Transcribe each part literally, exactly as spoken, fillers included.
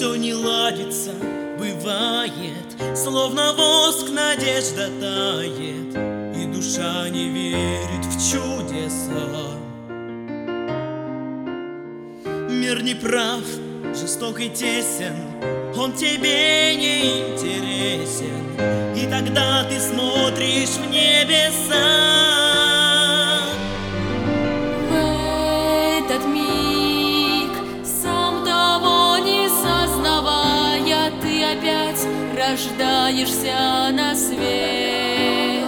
все не ладится, бывает, словно воск надежда тает, и душа не верит в чудеса. Мир не прав, жесток и тесен, он тебе не интересен, и тогда ты смотришь в небеса. В этот миг, сам того не сознавая, ты опять рождаешься на свет.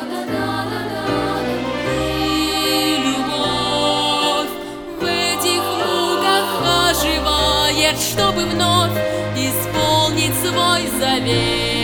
И любовь в этих муках оживает, чтобы вновь исполнить свой завет.